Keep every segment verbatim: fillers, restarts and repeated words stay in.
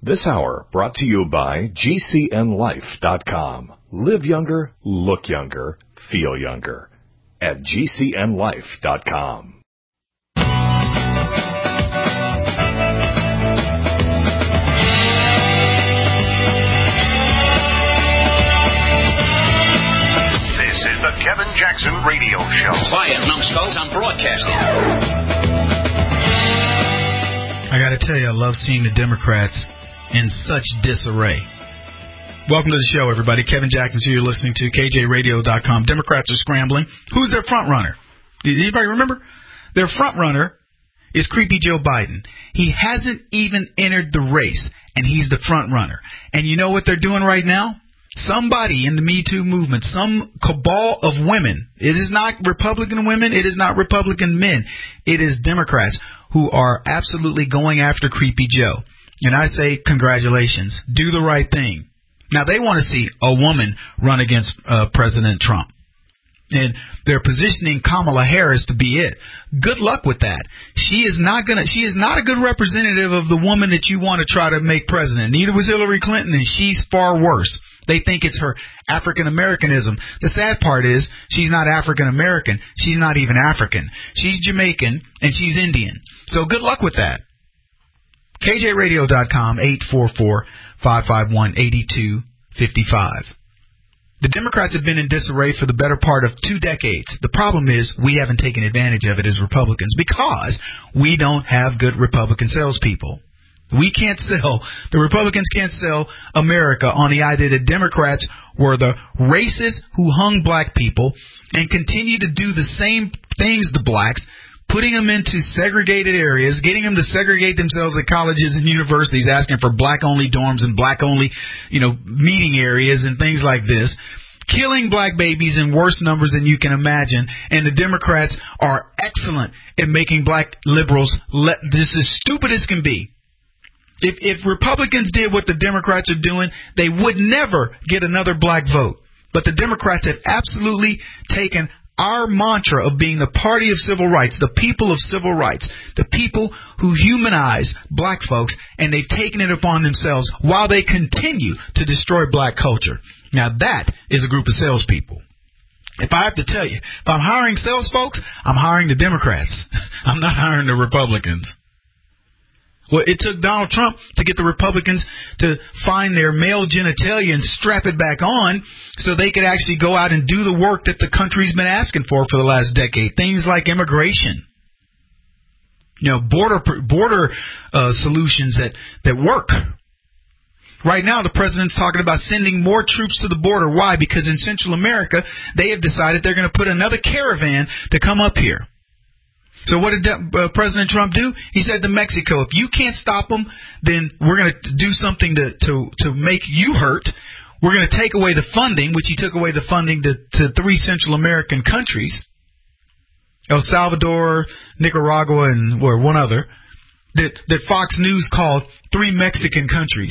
This hour brought to you by G C N life dot com. Live younger, look younger, feel younger at G C N life dot com. This is the Kevin Jackson Radio Show. Quiet, numbskulls, I'm broadcasting. I got to tell you, I love seeing the Democrats in such disarray. Welcome to the show, everybody. Kevin Jackson, who you're listening to, K J radio dot com. Democrats are scrambling. Who's their front runner? Anybody remember? Their front runner is creepy Joe Biden. He hasn't even entered the race, and he's the front runner. And you know what they're doing right now? Somebody in the Me Too movement, some cabal of women. It is not Republican women. It is not Republican men. It is Democrats who are absolutely going after creepy Joe. And I say, congratulations. Do the right thing. Now, they want to see a woman run against uh, President Trump. And they're positioning Kamala Harris to be it. Good luck with that. She is not gonna. She is not a good representative of the woman that you want to try to make president. Neither was Hillary Clinton, and she's far worse. They think it's her African Americanism. The sad part is she's not African American. She's not even African. She's Jamaican and she's Indian. So good luck with that. K J radio dot com, eight four four, five five one, eight two five five. The Democrats have been in disarray for the better part of two decades. The problem is we haven't taken advantage of it as Republicans because we don't have good Republican salespeople. We can't sell, the Republicans can't sell America on the idea that Democrats were the racists who hung black people and continue to do the same things to blacks, putting them into segregated areas, getting them to segregate themselves at colleges and universities, asking for black-only dorms and black-only, you know, meeting areas and things like this, killing black babies in worse numbers than you can imagine. And the Democrats are excellent at making black liberals let this as stupid as can be. If if Republicans did what the Democrats are doing, they would never get another black vote. But the Democrats have absolutely taken our mantra of being the party of civil rights, the people of civil rights, the people who humanize black folks, and they've taken it upon themselves while they continue to destroy black culture. Now that is a group of salespeople. If I have to tell you, if I'm hiring sales folks, I'm hiring the Democrats. I'm not hiring the Republicans. Well, it took Donald Trump to get the Republicans to find their male genitalia and strap it back on so they could actually go out and do the work that the country's been asking for for the last decade. Things like immigration, you know, border border uh, solutions that, that work. Right now, the president's talking about sending more troops to the border. Why? Because in Central America, they have decided they're going to put another caravan to come up here. So what did uh, President Trump do? He said to Mexico, if you can't stop them, then we're going to do something to, to, to make you hurt. We're going to take away the funding, which he took away the funding to, to three Central American countries, El Salvador, Nicaragua, and or one other, that, that Fox News called three Mexican countries.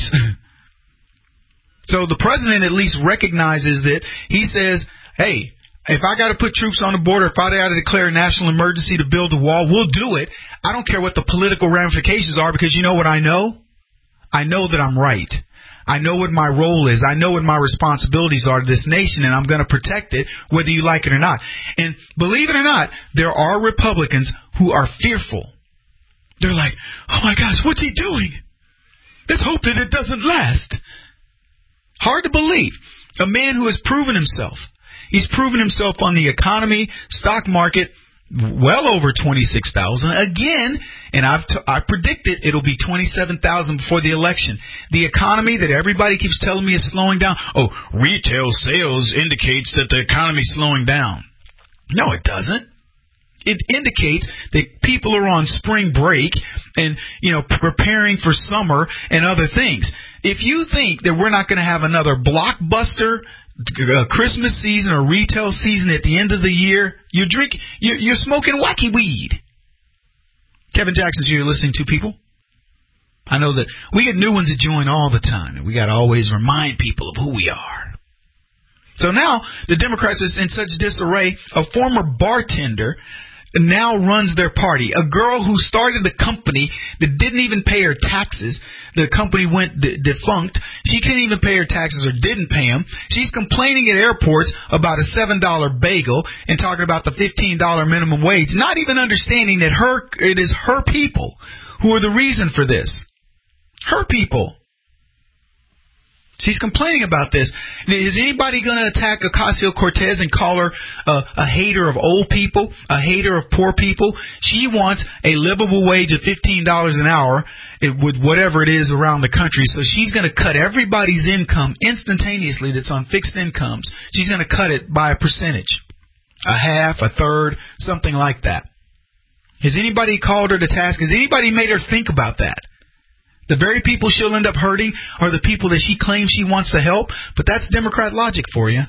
So the president at least recognizes that. He says, hey, if I got to put troops on the border, if I got to declare a national emergency to build a wall, we'll do it. I don't care what the political ramifications are, because you know what I know? I know that I'm right. I know what my role is. I know what my responsibilities are to this nation, and I'm going to protect it whether you like it or not. And believe it or not, there are Republicans who are fearful. They're like, oh my gosh, what's he doing? Let's hope that it doesn't last. Hard to believe. A man who has proven himself. He's proven himself on the economy, stock market, well over twenty-six thousand. Again, and I've t- I predicted it'll be twenty-seven thousand before the election. The economy that everybody keeps telling me is slowing down. Oh, retail sales indicates that the economy's slowing down. No, it doesn't. It indicates that people are on spring break and, you know, preparing for summer and other things. If you think that we're not going to have another blockbuster Uh, Christmas season or retail season at the end of the year, you drink, you're, you're smoking wacky weed. Kevin Jackson, you're listening to people. I know that we get new ones that join all the time, and we got to always remind people of who we are. So now the Democrats are in such disarray. A former bartender now runs their party. A girl who started a company that didn't even pay her taxes. The company went d- defunct. She couldn't even pay her taxes or didn't pay them. She's complaining at airports about a seven dollar bagel and talking about the fifteen dollar minimum wage, not even understanding that her it is her people who are the reason for this. Her people. She's complaining about this. Is anybody going to attack Ocasio-Cortez and call her uh, a hater of old people, a hater of poor people? She wants a livable wage of fifteen dollars an hour with whatever it is around the country. So she's going to cut everybody's income instantaneously that's on fixed incomes. She's going to cut it by a percentage, a half, a third, something like that. Has anybody called her to task? Has anybody made her think about that? The very people she'll end up hurting are the people that she claims she wants to help, but that's Democrat logic for you.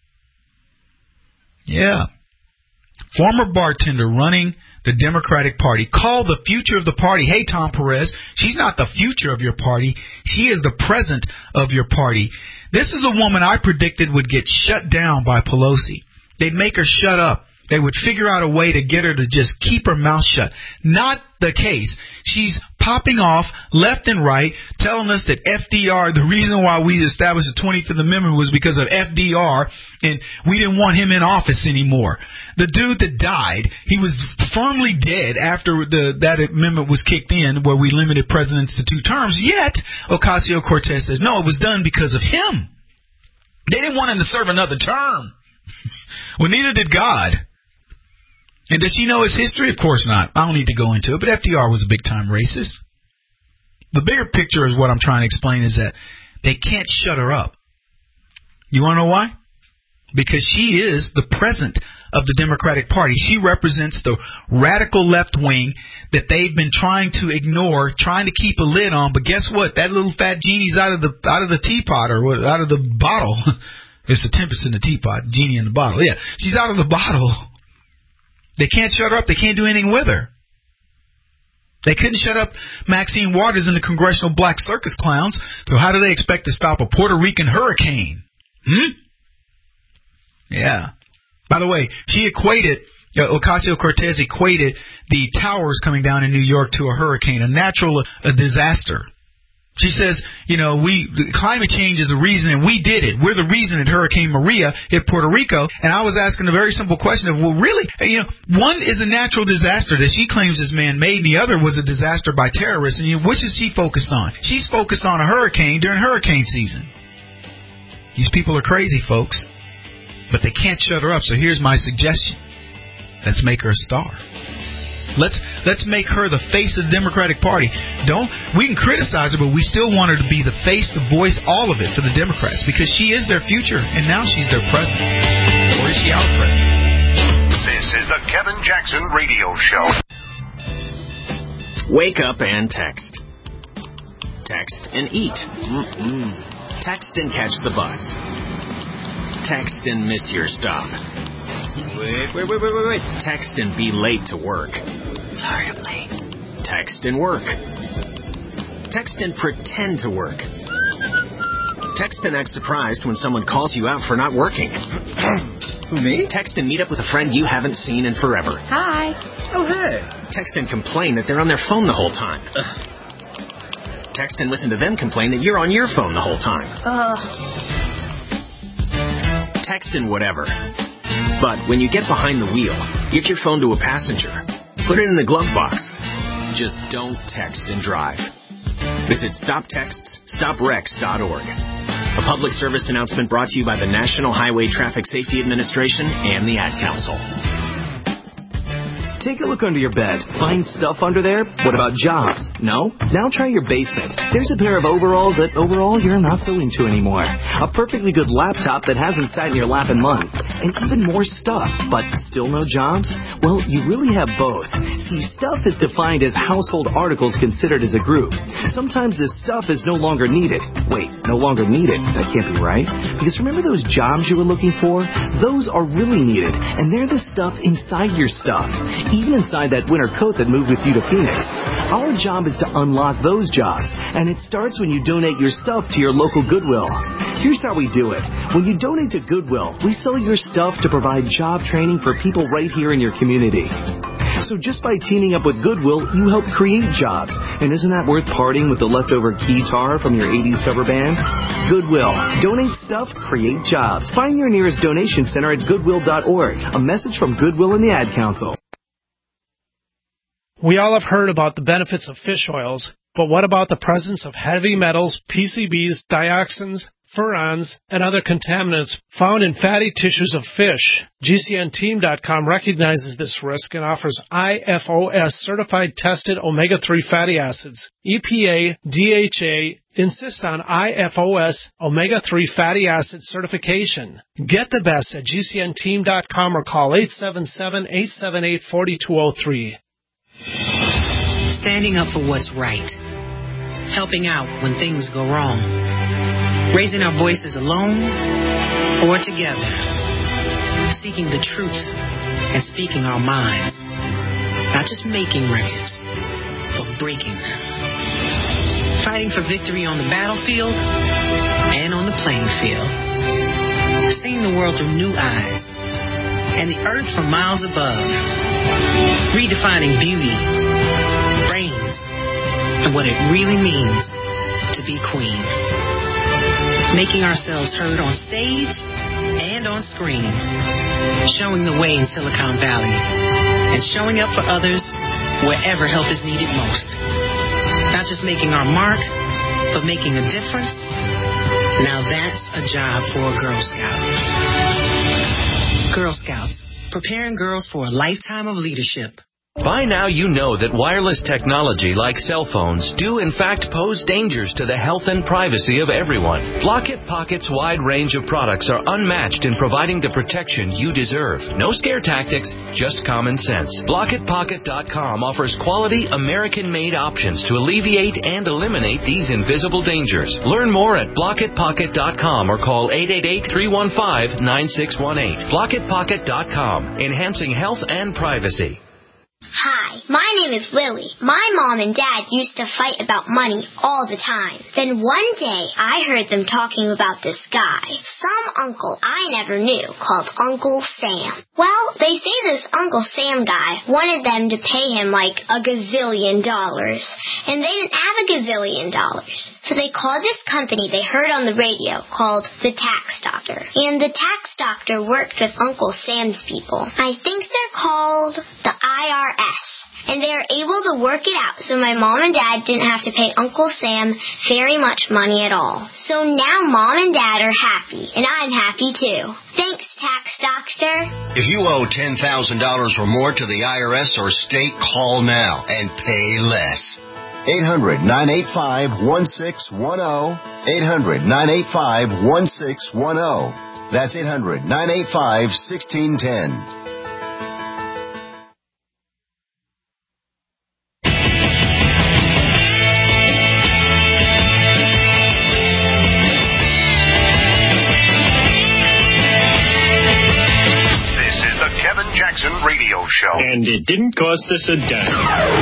Yeah. Former bartender running the Democratic Party called the future of the party. Hey, Tom Perez, she's not the future of your party. She is the present of your party. This is a woman I predicted would get shut down by Pelosi. They'd make her shut up. They would figure out a way to get her to just keep her mouth shut. Not the case. She's popping off left and right, telling us that F D R, the reason why we established the twenty-fifth Amendment was because of F D R, and we didn't want him in office anymore. The dude that died, he was firmly dead after the that amendment was kicked in, where we limited presidents to two terms. Yet, Ocasio-Cortez says, no, it was done because of him. They didn't want him to serve another term. Well, neither did God. And does she know his history? Of course not. I don't need to go into it, but F D R was a big-time racist. The bigger picture is what I'm trying to explain is that they can't shut her up. You want to know why? Because she is the present of the Democratic Party. She represents the radical left wing that they've been trying to ignore, trying to keep a lid on. But guess what? That little fat genie's out of the out of the teapot or out of the bottle. It's a tempest in the teapot, genie in the bottle. Yeah, she's out of the bottle. They can't shut her up. They can't do anything with her. They couldn't shut up Maxine Waters and the Congressional Black Circus Clowns, so how do they expect to stop a Puerto Rican hurricane? Hmm? Yeah. By the way, she equated, uh, Ocasio-Cortez equated the towers coming down in New York to a hurricane, a natural a disaster. She says, you know, we climate change is the reason, and we did it. We're the reason that Hurricane Maria hit Puerto Rico. And I was asking a very simple question of, well, really, you know, one is a natural disaster that she claims is man-made, and the other was a disaster by terrorists. And you know, which is she focused on? She's focused on a hurricane during hurricane season. These people are crazy, folks. But they can't shut her up. So here's my suggestion. Let's make her a star. Let's let's make her the face of the Democratic Party. Don't we can criticize her, but we still want her to be the face, the voice, all of it for the Democrats, because she is their future, and now she's their president. Or is she our president? This is the Kevin Jackson Radio Show. Wake up and text. Text and eat. Mm-mm. Text and catch the bus. Text and miss your stop. Wait, wait, wait, wait, wait, wait. Text and be late to work. Sorry, I'm late. Text and work. Text and pretend to work. Text and act surprised when someone calls you out for not working. Who, me? Text and meet up with a friend you haven't seen in forever. Hi. Oh, hey. Text and complain that they're on their phone the whole time. Ugh. Text and listen to them complain that you're on your phone the whole time. Ugh. Text and whatever. But when you get behind the wheel, give your phone to a passenger. Put it in the glove box. Just don't text and drive. Visit stop texts stop wrecks dot org. A public service announcement brought to you by the National Highway Traffic Safety Administration and the Ad Council. Take a look under your bed. Find stuff under there? What about jobs? No? Now try your basement. There's a pair of overalls that overall you're not so into anymore. A perfectly good laptop that hasn't sat in your lap in months. And even more stuff, but still no jobs? Well, you really have both. See, stuff is defined as household articles considered as a group. Sometimes this stuff is no longer needed. Wait, no longer needed? That can't be right. Because remember those jobs you were looking for? Those are really needed, and they're the stuff inside your stuff. Even inside that winter coat that moved with you to Phoenix. Our job is to unlock those jobs, and it starts when you donate your stuff to your local Goodwill. Here's how we do it. When you donate to Goodwill, we sell your stuff to provide job training for people right here in your community. So just by teaming up with Goodwill, you help create jobs. And isn't that worth parting with the leftover guitar from your eighties cover band? Goodwill. Donate stuff, create jobs. Find your nearest donation center at goodwill dot org. A message from Goodwill and the Ad Council. We all have heard about the benefits of fish oils, but what about the presence of heavy metals, P C Bs, dioxins, furans, and other contaminants found in fatty tissues of fish? G C N team dot com recognizes this risk and offers I F O S-certified tested omega three fatty acids. E P A, D H A insist on I F O S omega three fatty acid certification. Get the best at G C N team dot com or call eight seven seven, eight seven eight, four two zero three. Standing up for what's right. Helping out when things go wrong. Raising our voices alone or together. Seeking the truth and speaking our minds. Not just making records, but breaking them. Fighting for victory on the battlefield and on the playing field. Seeing the world through new eyes and the earth from miles above. Redefining beauty, brains, and what it really means to be queen. Making ourselves heard on stage and on screen. Showing the way in Silicon Valley. And showing up for others wherever help is needed most. Not just making our mark, but making a difference. Now that's a job for a Girl Scout. Girl Scouts, preparing girls for a lifetime of leadership. By now you know that wireless technology like cell phones do in fact pose dangers to the health and privacy of everyone. Block-It Pocket's wide range of products are unmatched in providing the protection you deserve. No scare tactics, just common sense. Block It Pocket dot com offers quality American-made options to alleviate and eliminate these invisible dangers. Learn more at Block It Pocket dot com or call eight eight eight, three one five, nine six one eight. Block It Pocket dot com, enhancing health and privacy. Hi, my name is Lily. My mom and dad used to fight about money all the time. Then one day, I heard them talking about this guy, some uncle I never knew, called Uncle Sam. Well, they say this Uncle Sam guy wanted them to pay him like a gazillion dollars, and they didn't have a gazillion dollars. So they called this company they heard on the radio called the Tax Doctor. And the Tax Doctor worked with Uncle Sam's people. I think they're called the I R S. And they are able to work it out so my mom and dad didn't have to pay Uncle Sam very much money at all. So now mom and dad are happy, and I'm happy too. Thanks, Tax Doctor. If you owe ten thousand dollars or more to the I R S or state, call now and pay less. eight hundred, nine eight five, one six one zero. eight hundred, nine eight five, one six one zero. That's eight hundred, nine eight five, one six one zero. Radio show. And it didn't cost us a dime.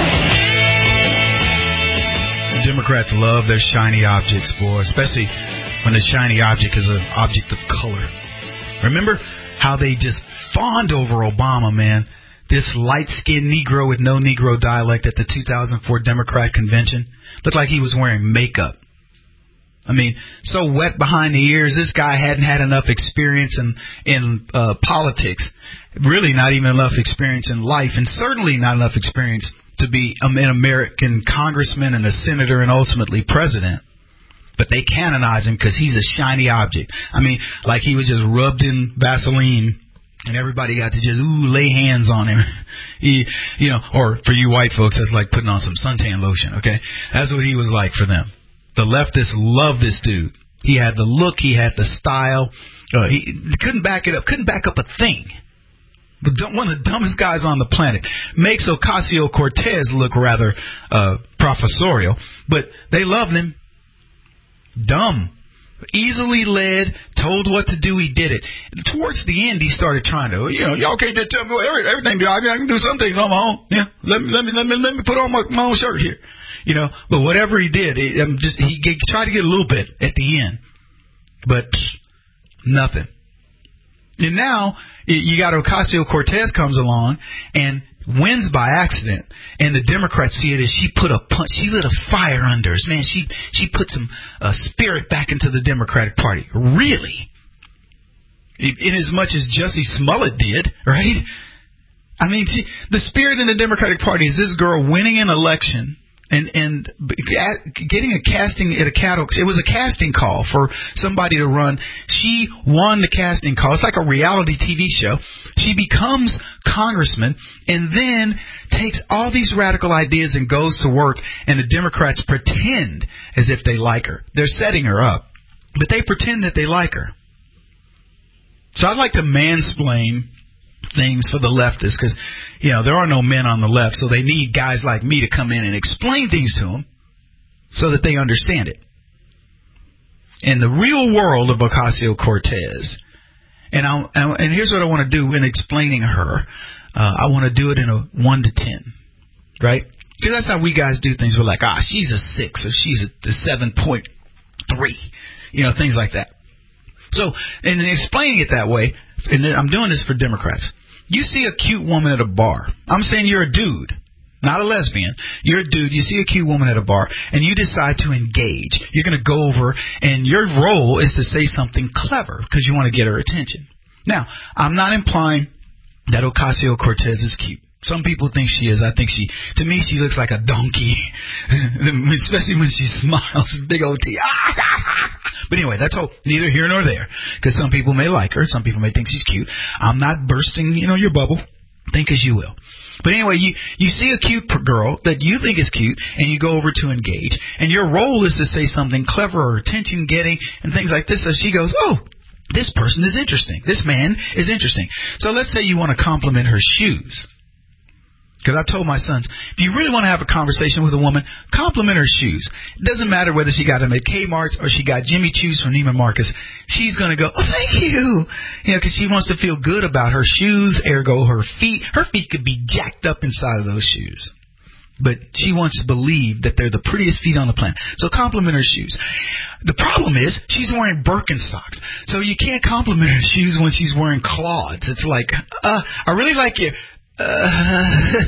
Democrats love their shiny objects, boy, especially when the shiny object is an object of color. Remember how they just fawned over Obama, man? This light-skinned Negro with no Negro dialect at the two thousand four Democrat convention. Looked like he was wearing makeup. I mean, so wet behind the ears, this guy hadn't had enough experience in, in uh, politics. Really not even enough experience in life, and certainly not enough experience to be an American congressman and a senator and ultimately president. But they canonize him because he's a shiny object. I mean, like he was just rubbed in Vaseline and everybody got to just, ooh, lay hands on him. He, you know, or for you white folks, that's like putting on some suntan lotion, okay? That's what he was like for them. The leftists love this dude. He had the look. He had the style. Uh, he couldn't back it up. Couldn't back up a thing. But one of the dumbest guys on the planet. Makes Ocasio-Cortez look rather uh, professorial. But they loved him. Dumb. Easily led. Told what to do. He did it. Towards the end, he started trying to, you know, y'all can't just tell me everything. I can do some things on my own. Yeah. Let me, let me, let me, let me put on my, my own shirt here. You know, but whatever he did, it, um, just he, he tried to get a little bit at the end, but psh, nothing. And now you got Ocasio-Cortez comes along, and wins by accident, and the Democrats see it as she put a punch, she lit a fire under us. Man, she she put some uh, spirit back into the Democratic Party. Really? In as much as Jussie Smollett did, right? I mean, see, the spirit in the Democratic Party is this girl winning an election and and getting a casting at a cattle. It was a casting call for somebody to run. She won the casting call. It's like a reality T V show. She becomes congressman and then takes all these radical ideas and goes to work, and the Democrats pretend as if they like her. They're setting her up, but they pretend that they like her. So I'd like to mansplain things for the leftists because, you know, there are no men on the left, so they need guys like me to come in and explain things to them so that they understand it. In the real world of Ocasio-Cortez, and I'll, and here's what I want to do in explaining her. Uh, I want to do it in a one to ten, right? Because that's how we guys do things. We're like, ah, she's a six or she's a seven point three, you know, things like that. So, and in explaining it that way, and I'm doing this for Democrats. You see a cute woman at a bar. I'm saying you're a dude, not a lesbian. You're a dude. You see a cute woman at a bar, and you decide to engage. You're going to go over, and your role is to say something clever because you want to get her attention. Now, I'm not implying that Ocasio-Cortez is cute. Some people think she is. I think she, to me, she looks like a donkey, especially when she smiles. Big old teeth. But anyway, that's all, neither here nor there, because some people may like her. Some people may think she's cute. I'm not bursting, you know, your bubble. Think as you will. But anyway, you, you see a cute girl that you think is cute, and you go over to engage, and your role is to say something clever or attention-getting and things like this. So she goes, oh, this person is interesting. This man is interesting. So let's say you want to compliment her shoes. Because I told my sons, if you really want to have a conversation with a woman, compliment her shoes. It doesn't matter whether she got them at Kmart or she got Jimmy Choo's from Neiman Marcus. She's going to go, oh, thank you. You know, because she wants to feel good about her shoes, ergo her feet. Her feet could be jacked up inside of those shoes. But she wants to believe that they're the prettiest feet on the planet. So compliment her shoes. The problem is she's wearing Birkenstocks. So you can't compliment her shoes when she's wearing clogs. It's like, uh, I really like your... Uh,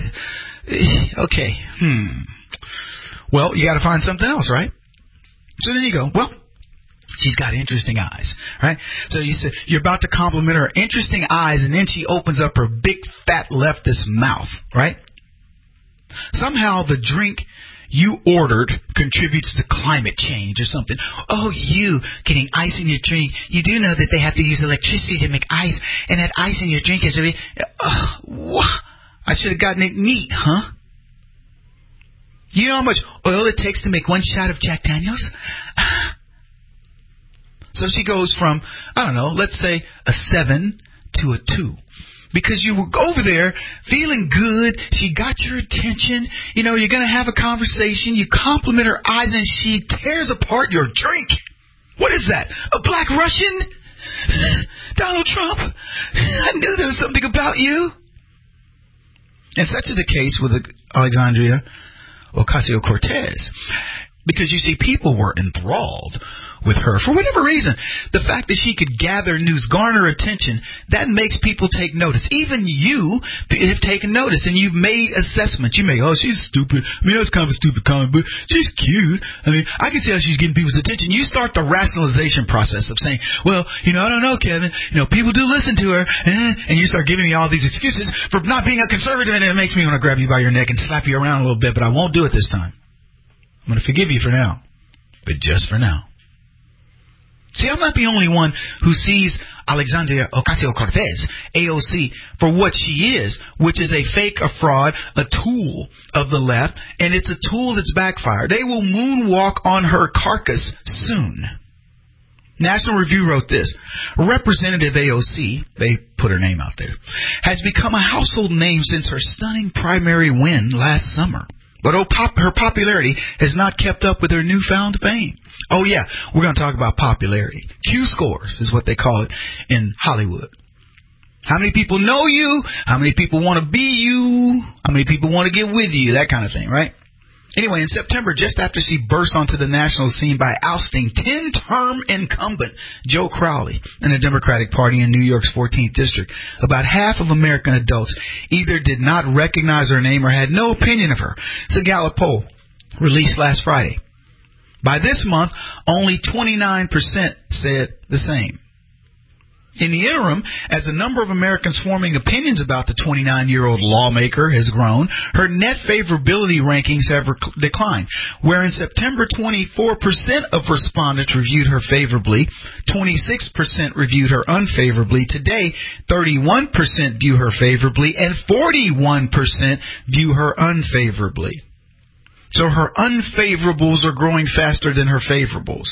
okay. Hmm. Well, you got to find something else, right? So then you go, well, she's got interesting eyes, right? So you say you're about to compliment her interesting eyes, and then she opens up her big fat leftist mouth, right? Somehow the drink you ordered contributes to climate change or something. Oh, you getting ice in your drink. You do know that they have to use electricity to make ice, and that ice in your drink is a... Uh, what? I should have gotten it neat, huh? You know how much oil it takes to make one shot of Jack Daniels? So she goes from, I don't know, let's say a seven to a two. Because you were over there feeling good. She got your attention. You know, you're going to have a conversation. You compliment her eyes, and she tears apart your drink. What is that? A black Russian? Donald Trump? I knew there was something about you. And such is the case with Alexandria Ocasio-Cortez. Because, you see, people were enthralled with her for whatever reason. The fact that she could gather news, garner attention, that makes people take notice. Even you have taken notice, and you've made assessments. You may, oh, she's stupid. I mean, that's kind of a stupid comment, but she's cute. I mean, I can see how she's getting people's attention. You start the rationalization process of saying, well, you know, I don't know, Kevin. You know, people do listen to her. Eh, and you start giving me all these excuses for not being a conservative, and it makes me want to grab you by your neck and slap you around a little bit, but I won't do it this time. I'm going to forgive you for now, but just for now. See, I'm not the only one who sees Alexandria Ocasio-Cortez, A O C, for what she is, which is a fake, a fraud, a tool of the left, and it's a tool that's backfired. They will moonwalk on her carcass soon. National Review wrote this. Representative A O C, they put her name out there, has become a household name since her stunning primary win last summer. But oh, pop, her popularity has not kept up with her newfound fame. Oh, yeah, we're going to talk about popularity. Q-scores is what they call it in Hollywood. How many people know you? How many people want to be you? How many people want to get with you? That kind of thing, right? Anyway, in September, just after she burst onto the national scene by ousting ten-term incumbent Joe Crowley in the Democratic Party in New York's fourteenth District, about half of American adults either did not recognize her name or had no opinion of her. It's a Gallup poll released last Friday. By this month, only twenty-nine percent said the same. In the interim, as the number of Americans forming opinions about the twenty-nine-year-old lawmaker has grown, her net favorability rankings have rec- declined, where in September twenty-four percent of respondents reviewed her favorably, twenty-six percent reviewed her unfavorably. Today, thirty-one percent view her favorably, and forty-one percent view her unfavorably. So her unfavorables are growing faster than her favorables.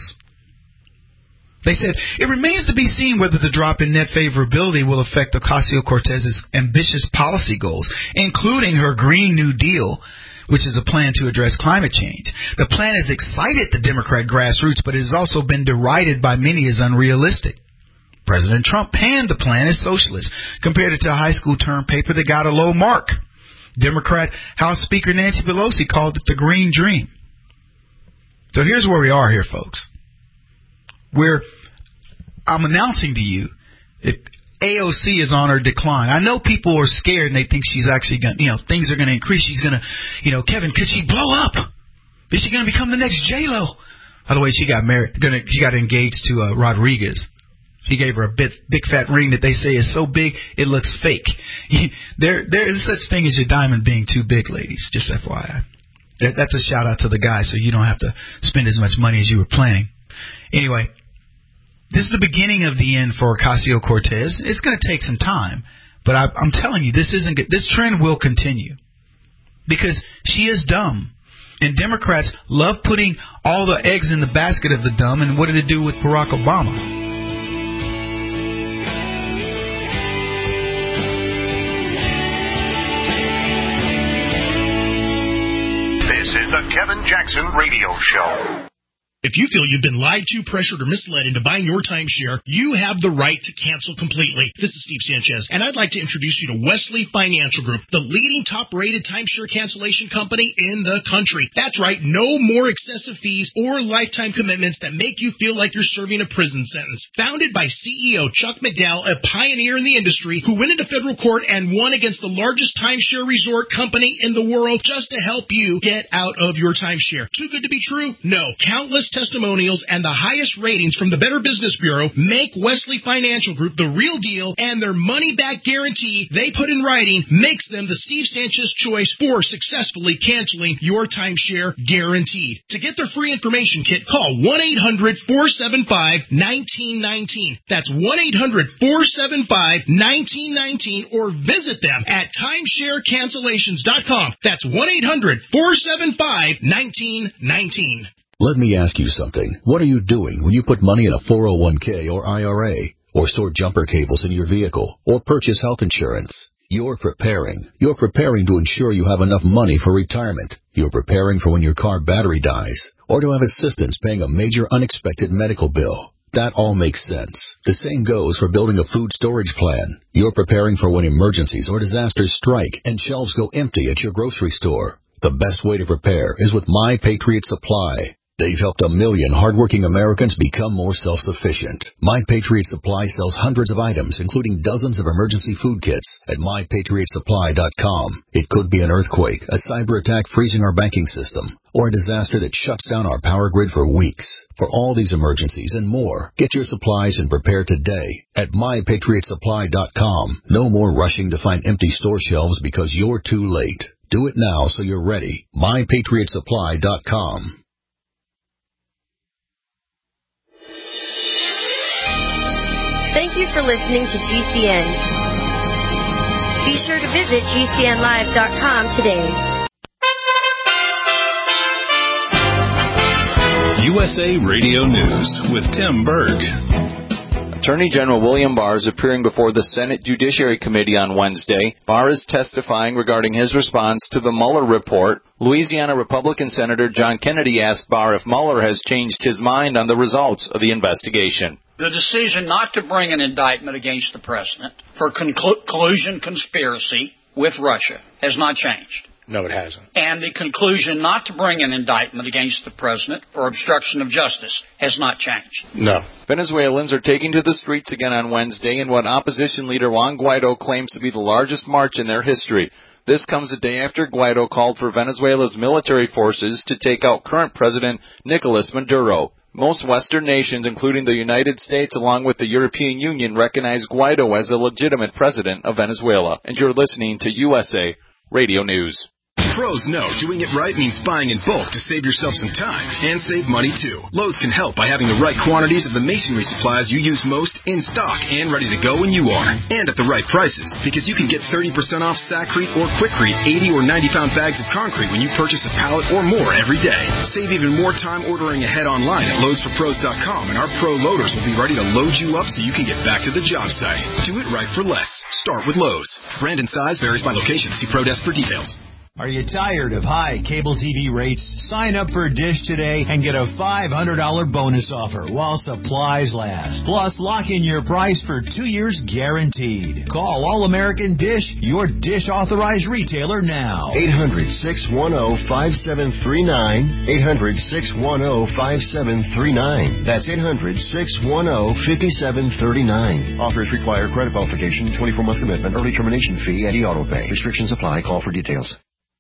They said, it remains to be seen whether the drop in net favorability will affect Ocasio-Cortez's ambitious policy goals, including her Green New Deal, which is a plan to address climate change. The plan has excited the Democrat grassroots, but it has also been derided by many as unrealistic. President Trump panned the plan as socialist, compared it to a high school term paper that got a low mark. Democrat House Speaker Nancy Pelosi called it the Green Dream. So here's where we are here, folks. Where I'm announcing to you that A O C is on her decline. I know people are scared and they think she's actually going to, you know, things are going to increase. She's going to, you know, Kevin, could she blow up? Is she going to become the next J-Lo? By the way, she got married, gonna, she got engaged to uh, Rodriguez. He gave her a big, big fat ring that they say is so big it looks fake. there, there is such thing as your diamond being too big, ladies. Just F Y I. That, that's a shout out to the guy, so you don't have to spend as much money as you were planning. Anyway. This is the beginning of the end for Ocasio-Cortez. It's going to take some time, but I, I'm telling you, this isn't good. This trend will continue because she is dumb, and Democrats love putting all the eggs in the basket of the dumb. And what did it do with Barack Obama? This is the Kevin Jackson Radio Show. If you feel you've been lied to, pressured, or misled into buying your timeshare, you have the right to cancel completely. This is Steve Sanchez, and I'd like to introduce you to Wesley Financial Group, the leading top-rated timeshare cancellation company in the country. That's right, no more excessive fees or lifetime commitments that make you feel like you're serving a prison sentence. Founded by C E O Chuck McDowell, a pioneer in the industry who went into federal court and won against the largest timeshare resort company in the world just to help you get out of your timeshare. Too good to be true? No. Countless testimonials and the highest ratings from the Better Business Bureau make Wesley Financial Group the real deal, and their money-back guarantee they put in writing makes them the Steve Sanchez choice for successfully canceling your timeshare guaranteed. To get their free information kit, call one eight hundred four seven five one nine one nine. That's one eight hundred four seven five one nine one nine, or visit them at timeshare cancellations dot com. That's one eight hundred four seven five one nine one nine. Let me ask you something. What are you doing when you put money in a four oh one k or I R A, or store jumper cables in your vehicle, or purchase health insurance? You're preparing. You're preparing to ensure you have enough money for retirement. You're preparing for when your car battery dies, or to have assistance paying a major unexpected medical bill. That all makes sense. The same goes for building a food storage plan. You're preparing for when emergencies or disasters strike and shelves go empty at your grocery store. The best way to prepare is with My Patriot Supply. They've helped a million hardworking Americans become more self-sufficient. My Patriot Supply sells hundreds of items, including dozens of emergency food kits, at my patriot supply dot com. It could be an earthquake, a cyber attack freezing our banking system, or a disaster that shuts down our power grid for weeks. For all these emergencies and more, get your supplies and prepare today at my patriot supply dot com. No more rushing to find empty store shelves because you're too late. Do it now so you're ready. my patriot supply dot com. Thank you for listening to G C N. Be sure to visit G C N live dot com today. U S A Radio News with Tim Berg. Attorney General William Barr is appearing before the Senate Judiciary Committee on Wednesday. Barr is testifying regarding his response to the Mueller report. Louisiana Republican Senator John Kennedy asked Barr if Mueller has changed his mind on the results of the investigation. The decision not to bring an indictment against the president for conclu- collusion conspiracy with Russia has not changed. No, it hasn't. And the conclusion not to bring an indictment against the president for obstruction of justice has not changed. No. Venezuelans are taking to the streets again on Wednesday in what opposition leader Juan Guaido claims to be the largest march in their history. This comes a day after Guaido called for Venezuela's military forces to take out current President Nicolas Maduro. Most Western nations, including the United States along with the European Union, recognize Guaido as a legitimate president of Venezuela. And you're listening to U S A Radio News. Pros know doing it right means buying in bulk to save yourself some time and save money too. Lowe's can help by having the right quantities of the masonry supplies you use most in stock and ready to go when you are. And at the right prices, because you can get thirty percent off Sackcrete or Quikrete eighty or ninety pound bags of concrete when you purchase a pallet or more every day. Save even more time ordering ahead online at Lowe's For Pros dot com, and our pro loaders will be ready to load you up so you can get back to the job site. Do it right for less. Start with Lowe's. Brand and size varies by location. See Pro Desk for details. Are you tired of high cable T V rates? Sign up for Dish today and get a five hundred dollars bonus offer while supplies last. Plus, lock in your price for two years guaranteed. Call All American Dish, your Dish authorized retailer now. eight hundred, six one zero, five seven three nine. eight hundred, six one zero, five seven three nine. That's eight hundred, six one zero, five seven three nine. Offers require credit verification, twenty-four month commitment, early termination fee, and e-auto pay. Restrictions apply. Call for details.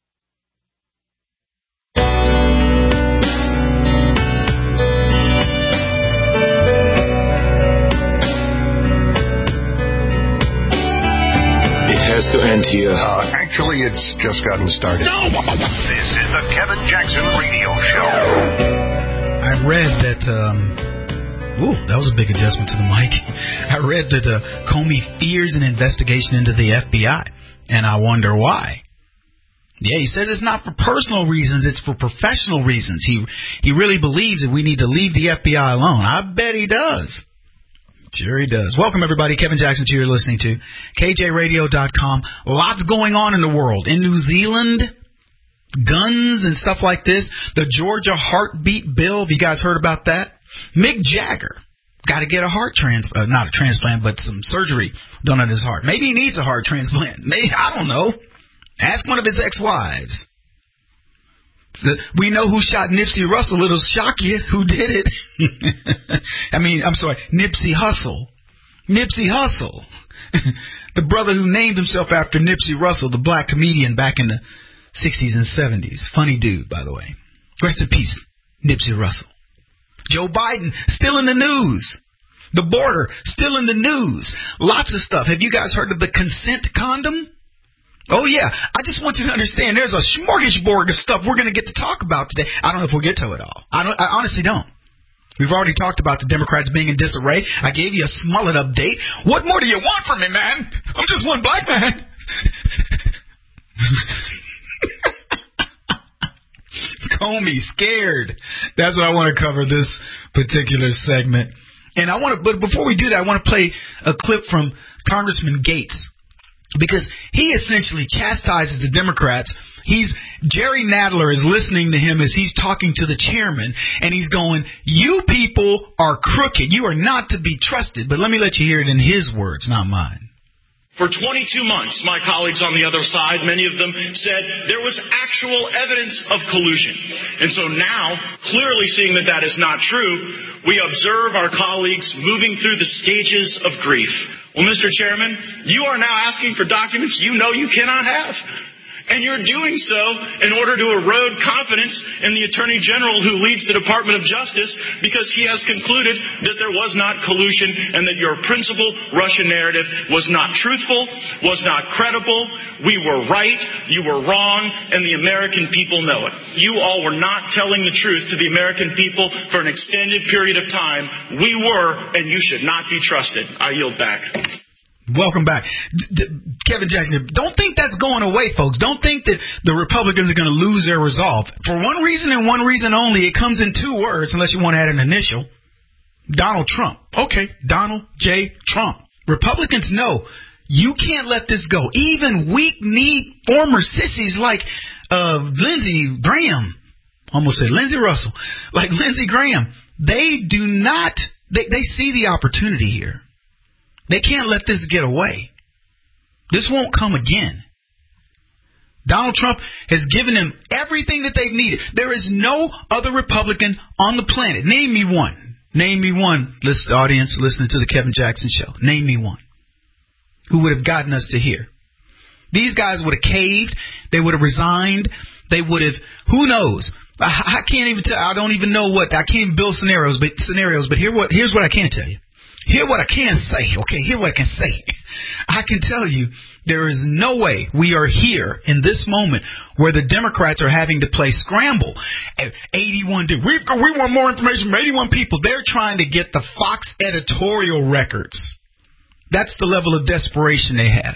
Has to end here. Uh, actually, it's just gotten started. No! This is the Kevin Jackson Radio Show. I read that, um, ooh, that was a big adjustment to the mic. I read that uh, Comey fears an investigation into the F B I, and I wonder why. Yeah, he says it's not for personal reasons, it's for professional reasons. He he really believes that we need to leave the F B I alone. I bet he does. Sure he does. Welcome, everybody. Kevin Jackson, you're listening to K J radio dot com. Lots going on in the world. In New Zealand, guns and stuff like this. The Georgia heartbeat bill. Have you guys heard about that? Mick Jagger got to get a heart transplant. Uh, not a transplant, but some surgery done on his heart. Maybe he needs a heart transplant. Maybe, I don't know. Ask one of his ex-wives. We know who shot Nipsey Russell. It'll shock you who did it. I mean, I'm sorry, Nipsey Hussle. Nipsey Hussle. The brother who named himself after Nipsey Russell, the black comedian back in the sixties and seventies. Funny dude, by the way. Rest in peace, Nipsey Russell. Joe Biden, still in the news. The border, still in the news. Lots of stuff. Have you guys heard of the consent condom? Oh, yeah. I just want you to understand there's a smorgasbord of stuff we're going to get to talk about today. I don't know if we'll get to it all. I, don't, I honestly don't. We've already talked about the Democrats being in disarray. I gave you a Smollett update. What more do you want from me, man? I'm just one black man. Comey, scared. That's what I want to cover this particular segment. And I want to, but before we do that, I want to play a clip from Congressman Gates. Because he essentially chastises the Democrats. He's Jerry Nadler is listening to him as he's talking to the chairman, and he's going, "You people are crooked. You are not to be trusted." But let me let you hear it in his words, not mine. For twenty-two months, my colleagues on the other side, many of them said there was actual evidence of collusion. And so now, clearly seeing that that is not true, we observe our colleagues moving through the stages of grief. Well, Mister Chairman, you are now asking for documents you know you cannot have. And you're doing so in order to erode confidence in the Attorney General who leads the Department of Justice because he has concluded that there was not collusion and that your principal Russian narrative was not truthful, was not credible. We were right, you were wrong, and the American people know it. You all were not telling the truth to the American people for an extended period of time. We were, and you should not be trusted. I yield back. Welcome back. D- D- Kevin Jackson, don't think that's going away, folks. Don't think that the Republicans are going to lose their resolve. For one reason and one reason only, it comes in two words, unless you want to add an initial. Donald Trump. Okay, Donald J. Trump. Republicans know you can't let this go. Even weak-kneed former sissies like uh, Lindsey Graham, almost said Lindsey Russell, like Lindsey Graham, they do not, they, they see the opportunity here. They can't let this get away. This won't come again. Donald Trump has given them everything that they've needed. There is no other Republican on the planet. Name me one. Name me one, listen, audience listening to the Kevin Jackson Show. Name me one who would have gotten us to here. These guys would have caved. They would have resigned. They would have, who knows? I, I can't even tell. I don't even know what. I can't even build scenarios, but scenarios. But here, what? Here's what I can tell you. Here, what I can say. Okay, here what I can say. I can tell you there is no way we are here in this moment where the Democrats are having to play scramble. eighty-one. We we want more information from eighty-one people. They're trying to get the Fox editorial records. That's the level of desperation they have.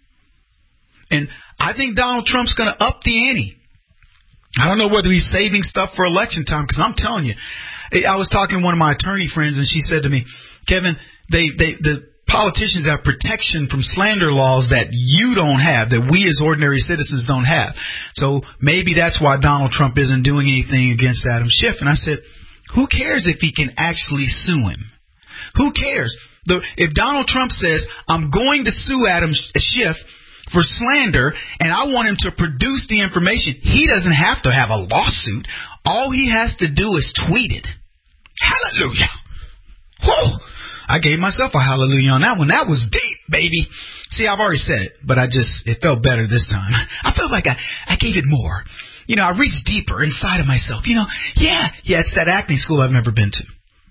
And I think Donald Trump's going to up the ante. I don't know whether he's saving stuff for election time, because I'm telling you, I was talking to one of my attorney friends, and she said to me, Kevin, they, they, the politicians have protection from slander laws that you don't have, that we as ordinary citizens don't have. So maybe that's why Donald Trump isn't doing anything against Adam Schiff. And I said, who cares if he can actually sue him? Who cares? The, if Donald Trump says, I'm going to sue Adam Schiff for slander, and I want him to produce the information, he doesn't have to have a lawsuit. All he has to do is tweet it. Hallelujah. Whoa. I gave myself a hallelujah on that one. That was deep, baby. See, I've already said it, but I just, it felt better this time. I felt like I, I gave it more. You know, I reached deeper inside of myself. You know, yeah, yeah, it's that acting school I've never been to.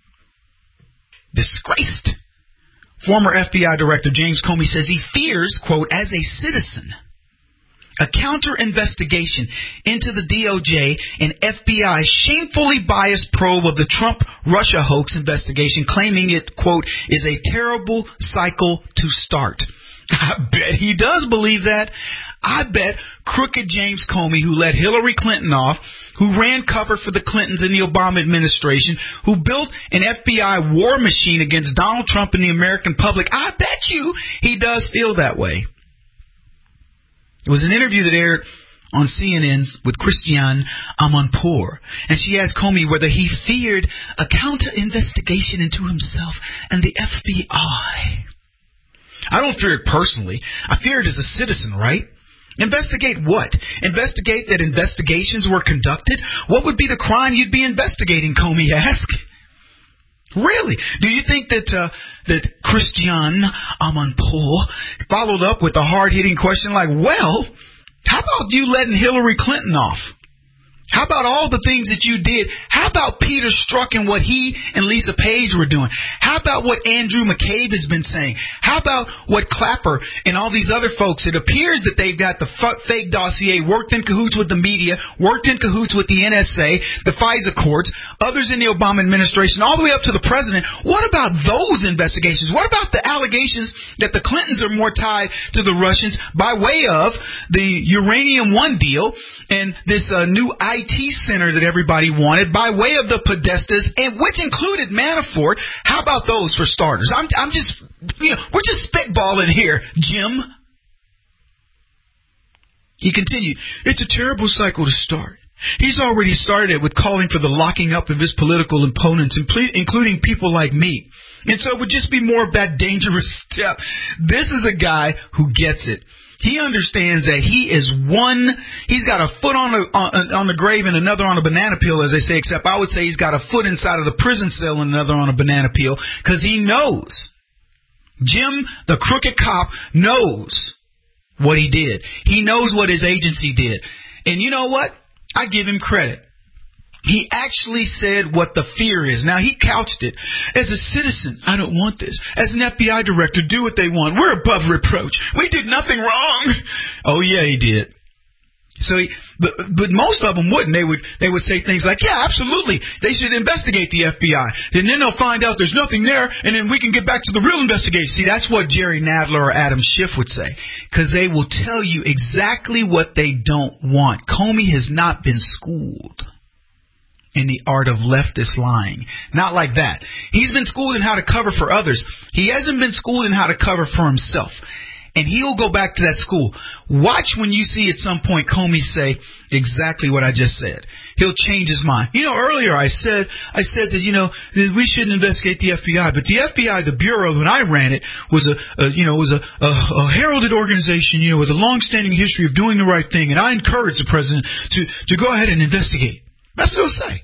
Disgraced. Former F B I Director James Comey says he fears, quote, as a citizen, a counter-investigation into the D O J and F B I shamefully biased probe of the Trump-Russia hoax investigation, claiming it, quote, is a terrible cycle to start. I bet he does believe that. I bet crooked James Comey, who let Hillary Clinton off, who ran cover for the Clintons in the Obama administration, who built an F B I war machine against Donald Trump and the American public, I bet you he does feel that way. It was an interview that aired on C N N's with Christiane Amanpour, and she asked Comey whether he feared a counter-investigation into himself and the F B I. I don't fear it personally. I fear it as a citizen, right? Investigate what? Investigate that investigations were conducted? What would be the crime you'd be investigating, Comey asked. Really? Do you think that uh, that Christiane Amanpour followed up with a hard-hitting question like, well, how about you letting Hillary Clinton off? How about all the things that you did? How about Peter Strzok and what he and Lisa Page were doing? How about what Andrew McCabe has been saying? How about what Clapper and all these other folks? It appears that they've got the f- fake dossier, worked in cahoots with the media, worked in cahoots with the N S A, the FISA courts, others in the Obama administration, all the way up to the president. What about those investigations? What about the allegations that the Clintons are more tied to the Russians by way of the Uranium One deal and this uh, new I T center that everybody wanted by way of the Podestas, and which included Manafort? How about those for starters? I'm, I'm just, you know, we're just spitballing here, Jim. He continued, it's a terrible cycle to start. He's already started it with calling for the locking up of his political opponents, including people like me. And so it would just be more of that dangerous step. This is a guy who gets it. He understands that he is one, he's got a foot on, a, on, on the grave and another on a banana peel, as they say, except I would say he's got a foot inside of the prison cell and another on a banana peel, because he knows. Jim, the crooked cop, knows what he did. He knows what his agency did. And you know what? I give him credit. He actually said what the fear is. Now, he couched it. As a citizen, I don't want this. As an F B I director, do what they want. We're above reproach. We did nothing wrong. Oh, yeah, he did. So, he, but, but most of them wouldn't. They would they would say things like, yeah, absolutely. They should investigate the F B I. And then they'll find out there's nothing there, and then we can get back to the real investigation. See, that's what Jerry Nadler or Adam Schiff would say, because they will tell you exactly what they don't want. Comey has not been schooled in the art of leftist lying. Not like that. He's been schooled in how to cover for others. He hasn't been schooled in how to cover for himself. and he'll go back to that school. Watch when you see at some point Comey say exactly what I just said. He'll change his mind. You know, earlier I said, I said that, you know, that we shouldn't investigate the F B I, but the F B I, the Bureau, when I ran it, was a, a you know, was a, a, a heralded organization, you know, with a long-standing history of doing the right thing, and I encourage the president to, to go ahead and investigate. That's what he'll say.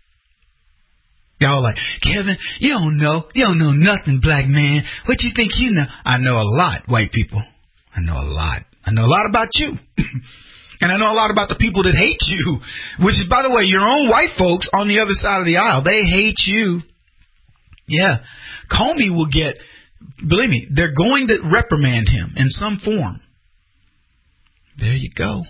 Y'all like, Kevin, you don't know. You don't know nothing, black man. What you think you know? I know a lot, white people. I know a lot. I know a lot about you. And I know a lot about the people that hate you, which is, by the way, your own white folks on the other side of the aisle. They hate you. Yeah. Comey will get, believe me, they're going to reprimand him in some form. There you go.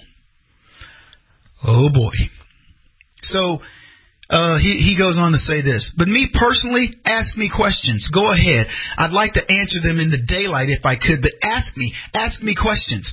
Oh, boy. So, Uh, he, he goes on to say this. But me personally, ask me questions. Go ahead. I'd like to answer them in the daylight if I could, but ask me. Ask me questions.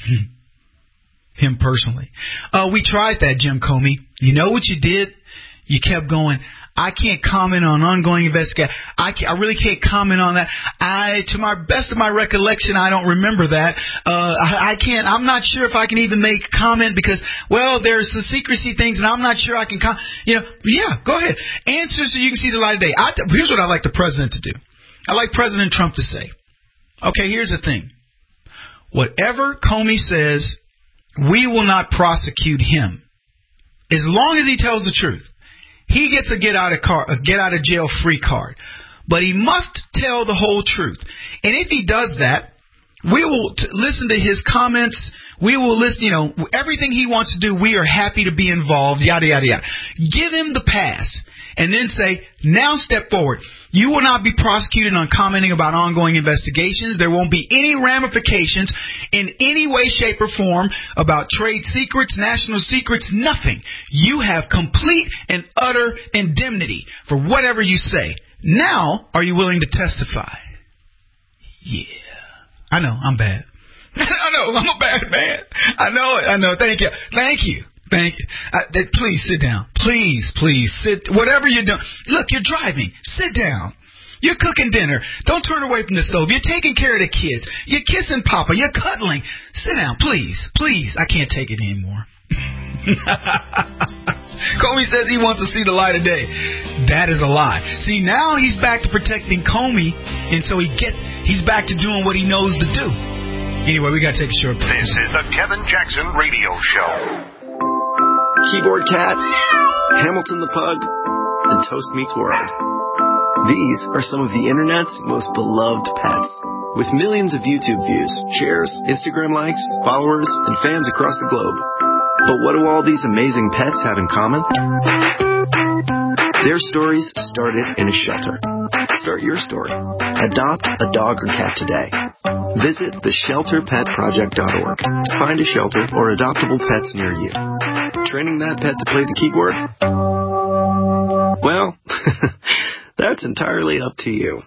Him personally. Uh, we tried that, Jim Comey. You know what you did? You kept going, I can't comment on ongoing investigation. I, I really can't comment on that. I, to my best of my recollection, I don't remember that. Uh, I, I can't. I'm not sure if I can even make a comment because, well, there's some secrecy things, and I'm not sure I can. Com- you know, yeah, go ahead. Answer so you can see the light of day. I, here's what I like the president to do. I like President Trump to say, okay, here's the thing. Whatever Comey says, we will not prosecute him as long as he tells the truth. He gets a get out of car, a get out of jail free card, but he must tell the whole truth. And if he does that, we will t- listen to his comments. We will listen, you know, everything he wants to do. We are happy to be involved. Yada yada yada. Give him the pass, and then say, now step forward. You will not be prosecuted on commenting about ongoing investigations. There won't be any ramifications in any way, shape, or form about trade secrets, national secrets, nothing. You have complete and utter indemnity for whatever you say. Now, are you willing to testify? Yeah. I know, I'm bad. I know, I'm a bad man. I know it. I know. Thank you. Thank you. Thank you. Uh, th- please sit down. Please, please sit. Whatever you're doing. Look, you're driving. Sit down. You're cooking dinner. Don't turn away from the stove. You're taking care of the kids. You're kissing Papa. You're cuddling. Sit down, please. Please. I can't take it anymore. Comey says he wants to see the light of day. That is a lie. See, now he's back to protecting Comey, and so he gets he's back to doing what he knows to do. Anyway, we got to take a short break. This is the Kevin Jackson Radio Show. Keyboard Cat, Hamilton the Pug, and Toast Meets World. These are some of the internet's most beloved pets. With millions of YouTube views, shares, Instagram likes, followers, and fans across the globe. But what do all these amazing pets have in common? Their stories started in a shelter. Start your story. Adopt a dog or cat today. Visit the shelter pet project dot org to find a shelter or adoptable pets near you. Training that pet to play the keyboard? Well, that's entirely up to you.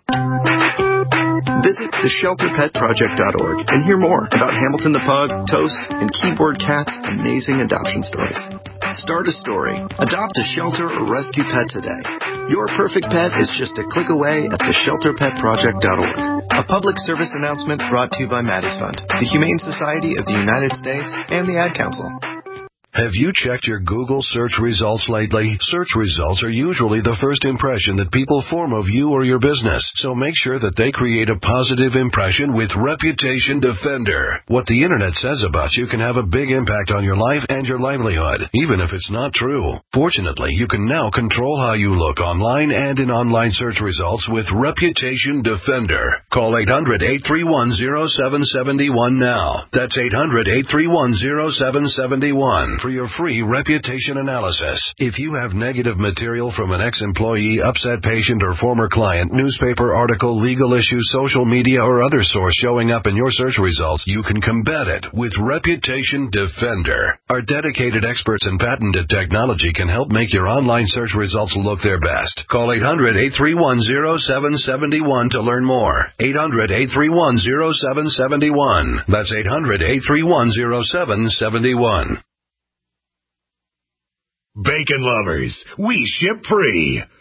Visit the shelter pet project dot org and hear more about Hamilton the Pug, Toast, and Keyboard Cat's amazing adoption stories. Start a story. Adopt a shelter or rescue pet today. Your perfect pet is just a click away at the shelter pet project dot org. A public service announcement brought to you by Maddie's Fund, the Humane Society of the United States, and the Ad Council. Have you checked your Google search results lately? Search results are usually the first impression that people form of you or your business, so make sure that they create a positive impression with Reputation Defender. What the Internet says about you can have a big impact on your life and your livelihood, even if it's not true. Fortunately, you can now control how you look online and in online search results with Reputation Defender. Call eight hundred, eight three one, zero seven seven one now. That's eight hundred, eight three one, zero seven seven one. For your free reputation analysis. If you have negative material from an ex-employee, upset patient, or former client, newspaper article, legal issue, social media, or other source showing up in your search results, you can combat it with Reputation Defender. Our dedicated experts in patented technology can help make your online search results look their best. Call eight hundred, eight three one, zero seven seven one to learn more. eight hundred, eight three one, zero seven seven one. That's eight hundred, eight three one, zero seven seven one. Bacon lovers, we ship free.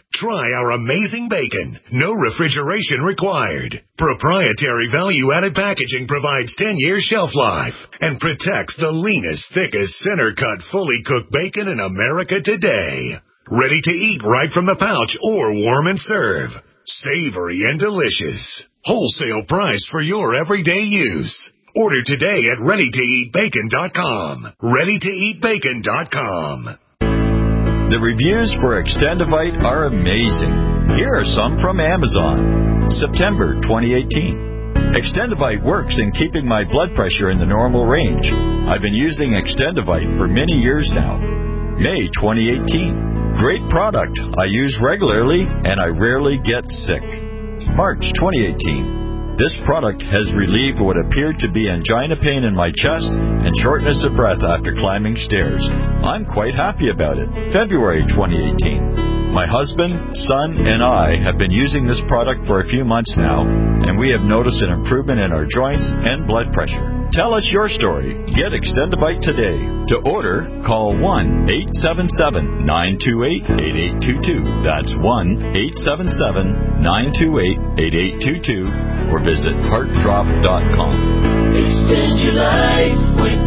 Try our amazing bacon. No refrigeration required. Proprietary value-added packaging provides ten years shelf life and protects the leanest, thickest, center-cut, fully cooked bacon in America today. Ready to eat right from the pouch or warm and serve. Savory and delicious. Wholesale price for your everyday use. Order today at ready to eat bacon dot com. ready to eat bacon dot com. The reviews for Extendivite are amazing. Here are some from Amazon. September twenty eighteen. Extendivite works in keeping my blood pressure in the normal range. I've been using Extendivite for many years now. May twenty eighteen. Great product. I use regularly and I rarely get sick. March twenty eighteen. This product has relieved what appeared to be angina pain in my chest and shortness of breath after climbing stairs. I'm quite happy about it. February twenty eighteen. My husband, son, and I have been using this product for a few months now, and we have noticed an improvement in our joints and blood pressure. Tell us your story. Get Extendivite today. To order, call one eight seven seven, nine two eight, eight eight two two. That's one eight seven seven, nine two eight, eight eight two two or visit heart drop dot com. Extend your life with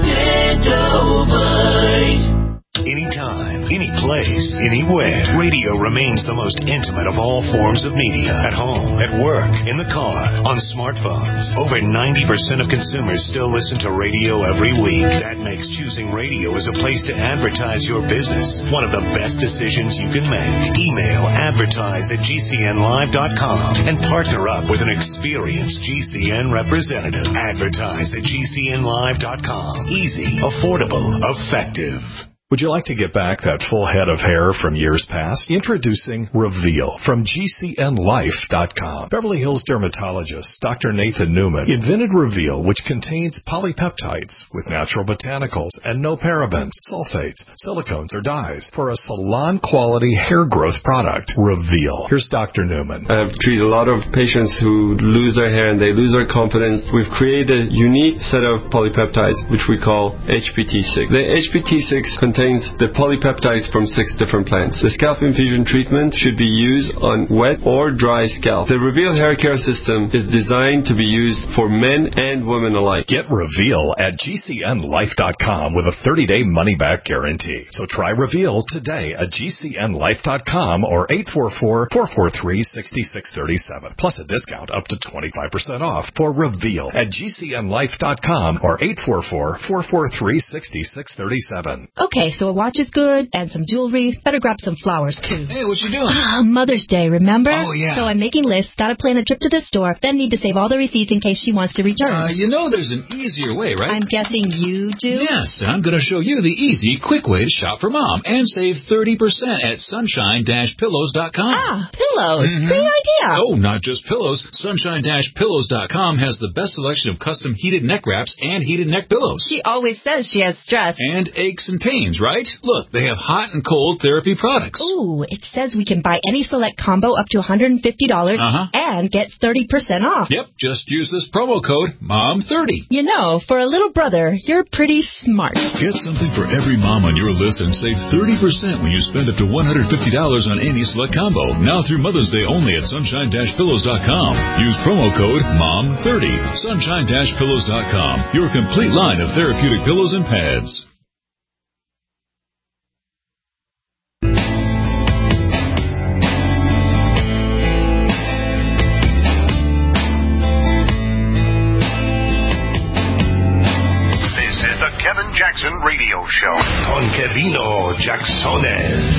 Extendivite. Anytime, any place, anywhere, radio remains the most intimate of all forms of media. At home, at work, in the car, on smartphones. Over ninety percent of consumers still listen to radio every week. That makes choosing radio as a place to advertise your business one of the best decisions you can make. Email advertise at G C N live dot com and partner up with an experienced G C N representative. Advertise at G C N live dot com. Easy, affordable, effective. Would you like to get back that full head of hair from years past? Introducing Reveal from G C N life dot com. Beverly Hills dermatologist Doctor Nathan Newman invented Reveal, which contains polypeptides with natural botanicals and no parabens, sulfates, silicones, or dyes for a salon-quality hair growth product. Reveal. Here's Doctor Newman. I have treated a lot of patients who lose their hair and they lose their confidence. We've created a unique set of polypeptides, which we call H P T six. The H P T six contains contains the polypeptides from six different plants. The scalp infusion treatment should be used on wet or dry scalp. The Reveal hair care system is designed to be used for men and women alike. Get Reveal at G C N life dot com with a thirty-day money-back guarantee. So try Reveal today at G C N life dot com or eight four four, four four three, six six three seven. Plus a discount up to twenty-five percent off for Reveal at G C N life dot com or eight four four, four four three, six six three seven. Okay, so a watch is good and some jewelry. Better grab some flowers, too. Hey, what you doing? Ah, Mother's Day, remember? Oh, yeah. So I'm making lists, gotta plan a trip to the store, then need to save all the receipts in case she wants to return. Uh, you know there's an easier way, right? I'm guessing you do? Yes, and I'm going to show you the easy, quick way to shop for Mom and save thirty percent at sunshine dash pillows dot com. Ah, pillows. Mm-hmm. Great idea. Oh, not just pillows. sunshine dash pillows dot com has the best selection of custom heated neck wraps and heated neck pillows. She always says she has stress. And aches and pains, right? Look, they have hot and cold therapy products. Ooh, it says we can buy any select combo up to one hundred fifty dollars uh-huh. and get thirty percent off. Yep, just use this promo code mom thirty. You know, for a little brother, you're pretty smart. Get something for every mom on your list and save thirty percent when you spend up to one hundred fifty dollars on any select combo. Now through Mother's Day only at sunshine dash pillows dot com. Use promo code mom thirty. sunshine dash pillows dot com. Your complete line of therapeutic pillows and pads. Kevin Jackson Radio Show on Kevino Jacksones.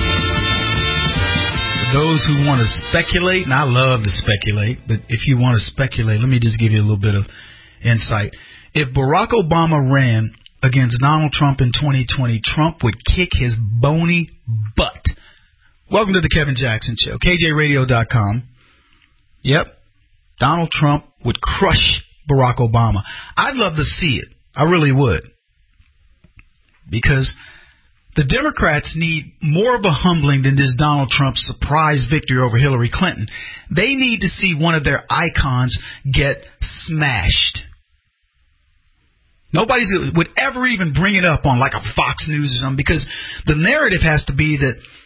For those who want to speculate, and I love to speculate, but if you want to speculate, let me just give you a little bit of insight. If Barack Obama ran against Donald Trump in twenty twenty, Trump would kick his bony butt. Welcome to the Kevin Jackson Show, K J radio dot com. Yep, Donald Trump would crush Barack Obama. I'd love to see it. I really would. Because the Democrats need more of a humbling than this Donald Trump surprise victory over Hillary Clinton. They need to see one of their icons get smashed. Nobody would ever even bring it up on like a Fox News or something, because the narrative has to be that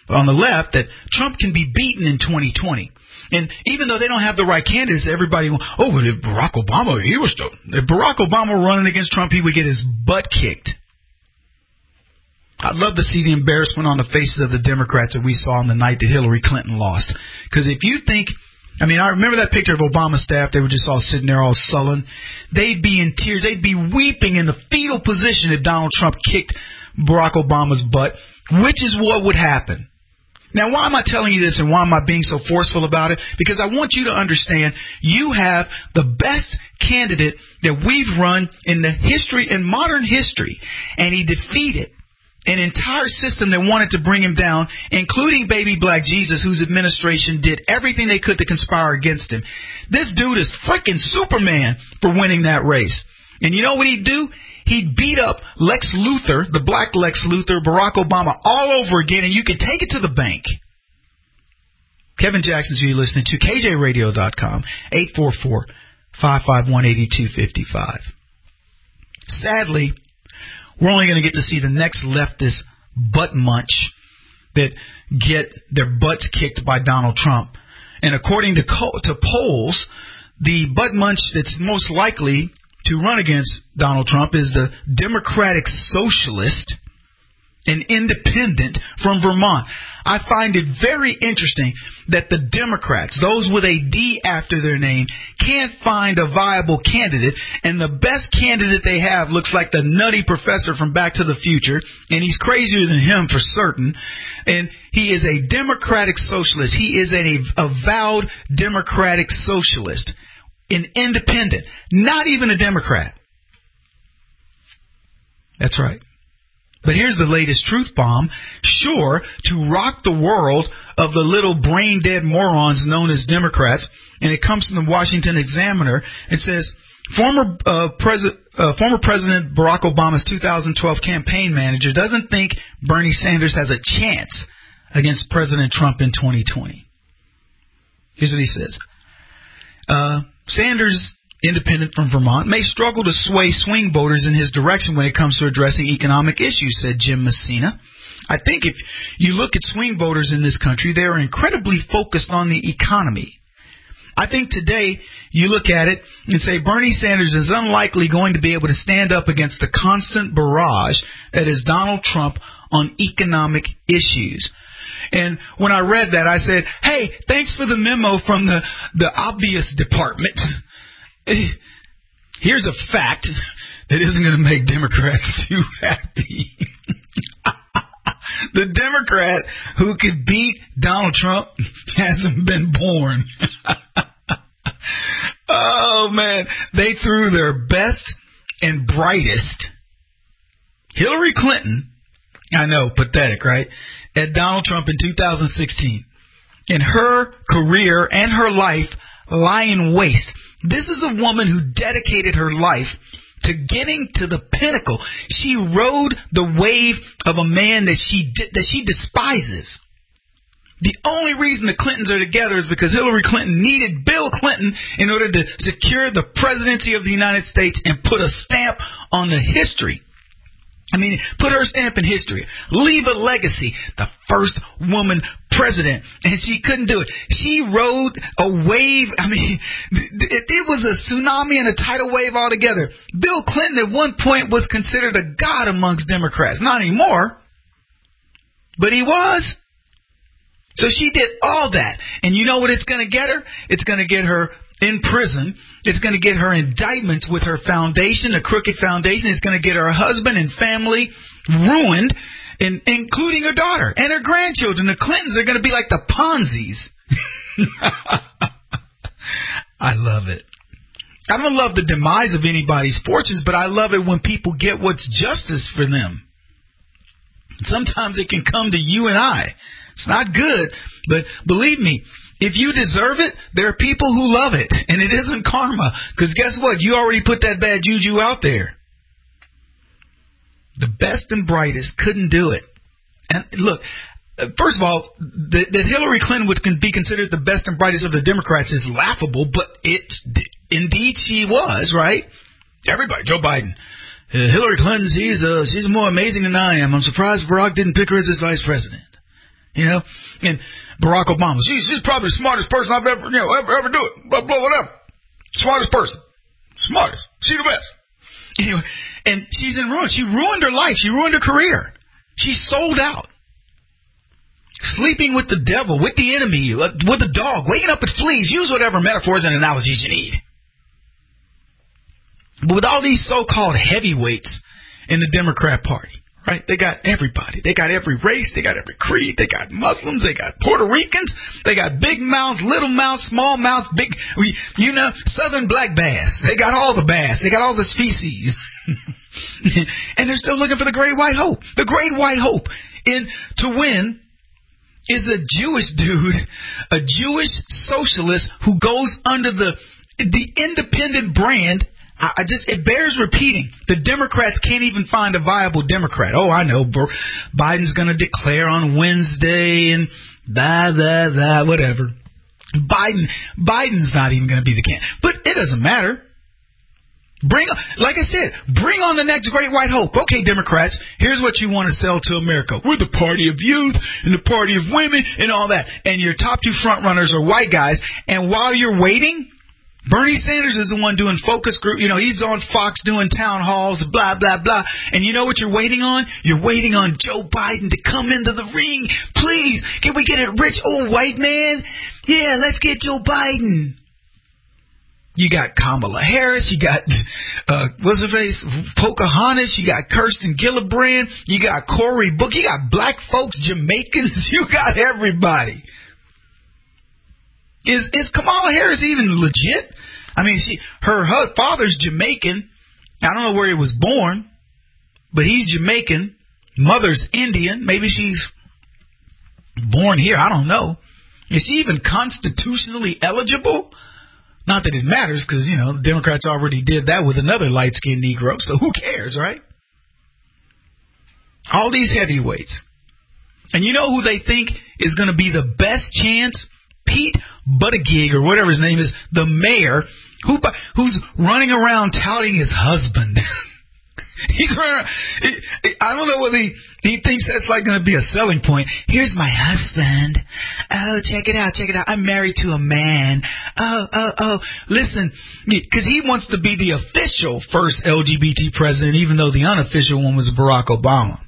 on the left that Trump can be beaten in twenty twenty. And even though they don't have the right candidates, everybody, oh, well, if Barack Obama, he was still, if Barack Obama were running against Trump, he would get his butt kicked. I'd love to see the embarrassment on the faces of the Democrats that we saw on the night that Hillary Clinton lost. Because if you think, I mean, I remember that picture of Obama's staff. They were just all sitting there all sullen. They'd be in tears. They'd be weeping in the fetal position if Donald Trump kicked Barack Obama's butt, which is what would happen. Now, why am I telling you this and why am I being so forceful about it? Because I want you to understand you have the best candidate that we've run in the history, in modern history, and he defeated an entire system that wanted to bring him down, including baby black Jesus, whose administration did everything they could to conspire against him. This dude is freaking Superman for winning that race. And you know what he'd do? He'd beat up Lex Luthor, the black Lex Luthor, Barack Obama, all over again, and you can take it to the bank. Kevin Jackson's who you're listening to, K J radio dot com, eight four four, five five one, eight two five five. Sadly, we're only going to get to see the next leftist butt munch that get their butts kicked by Donald Trump. And according to, co- to polls, the butt munch that's most likely to run against Donald Trump is the Democratic Socialist, an independent from Vermont. I find it very interesting that the Democrats, those with a D after their name, can't find a viable candidate, and the best candidate they have looks like the nutty professor from Back to the Future, and he's crazier than him for certain, and he is a Democratic Socialist. He is an avowed Democratic Socialist. An independent, not even a Democrat. That's right. But here's the latest truth bomb. Sure, to rock the world of the little brain-dead morons known as Democrats, and it comes from the Washington Examiner. It says, former, uh, Pres- uh, former President Barack Obama's two thousand twelve campaign manager doesn't think Bernie Sanders has a chance against President Trump in twenty twenty. Here's what he says. Uh... Sanders, independent from Vermont, may struggle to sway swing voters in his direction when it comes to addressing economic issues, said Jim Messina. I think if you look at swing voters in this country, they are incredibly focused on the economy. I think today you look at it and say Bernie Sanders is unlikely going to be able to stand up against the constant barrage that is Donald Trump on economic issues. And when I read that, I said, hey, thanks for the memo from the, the obvious department. Here's a fact that isn't going to make Democrats too happy. The Democrat who could beat Donald Trump hasn't been born. Oh, man. They threw their best and brightest. Hillary Clinton, I know, pathetic, right? At Donald Trump in two thousand sixteen. And her career and her life lie in waste. This is a woman who dedicated her life to getting to the pinnacle. She rode the wave of a man that she that she despises. The only reason the Clintons are together is because Hillary Clinton needed Bill Clinton in order to secure the presidency of the United States and put a stamp on the history. I mean, put her stamp in history. Leave a legacy. The first woman president. And she couldn't do it. She rode a wave. I mean, it, it was a tsunami and a tidal wave altogether. Bill Clinton at one point was considered a god amongst Democrats. Not anymore. But he was. So she did all that. And you know what it's going to get her? It's going to get her in prison. It's going to get her indictments with her foundation, a crooked foundation. It's going to get her husband and family ruined, in, including her daughter and her grandchildren. The Clintons are going to be like the Ponzi's. I love it. I don't love the demise of anybody's fortunes, but I love it when people get what's justice for them. Sometimes it can come to you and I. It's not good, but believe me, if you deserve it, there are people who love it, and it isn't karma. Because guess what? You already put that bad juju out there. The best and brightest couldn't do it. And look, first of all, that, that Hillary Clinton would be considered the best and brightest of the Democrats is laughable, but it indeed she was, right? Everybody, Joe Biden. Uh, Hillary Clinton, she's, uh, she's more amazing than I am. I'm surprised Barack didn't pick her as his vice president. You know, and Barack Obama, she's, she's probably the smartest person I've ever, you know, ever, ever do it. Blah, blah, whatever. Smartest person. Smartest. She the best. Anyway, and she's in ruin. She ruined her life. She ruined her career. She sold out. Sleeping with the devil, with the enemy, with the dog, waking up with fleas. Use whatever metaphors and analogies you need. But with all these so-called heavyweights in the Democrat Party, right? They got everybody. They got every race. They got every creed. They got Muslims. They got Puerto Ricans. They got big mouths, little mouths, small mouths, big, you know, southern black bass. They got all the bass. They got all the species. And they're still looking for the great white hope. The great white hope in to win is a Jewish dude, a Jewish socialist who goes under the the independent brand. I just, it bears repeating. The Democrats can't even find a viable Democrat. Oh, I know. Biden's going to declare on Wednesday and blah, blah, blah, whatever. Biden, Biden's not even going to be the candidate. But it doesn't matter. Bring, like I said, bring on the next great white hope. Okay, Democrats, here's what you want to sell to America. We're the party of youth and the party of women and all that. And your top two front runners are white guys. And while you're waiting, Bernie Sanders is the one doing focus group. You know, he's on Fox doing town halls, blah, blah, blah. And you know what you're waiting on? You're waiting on Joe Biden to come into the ring. Please, can we get a rich old white man? Yeah, let's get Joe Biden. You got Kamala Harris. You got, uh, what's her face? Pocahontas. You got Kirsten Gillibrand. You got Cory Booker. You got black folks, Jamaicans. You got everybody. Is is Kamala Harris even legit? I mean, she her, her father's Jamaican. I don't know where he was born, but he's Jamaican. Mother's Indian. Maybe she's born here. I don't know. Is she even constitutionally eligible? Not that it matters, because, you know, the Democrats already did that with another light-skinned Negro, so who cares, right? All these heavyweights. And you know who they think is going to be the best chance? Pete Buttigieg, or whatever his name is, the mayor, who who's running around touting his husband. He's running, I don't know whether he, he thinks that's like going to be a selling point. Here's my husband. Oh, check it out, check it out. I'm married to a man. Oh, oh, oh. Listen, because he wants to be the official first L G B T president, even though the unofficial one was Barack Obama.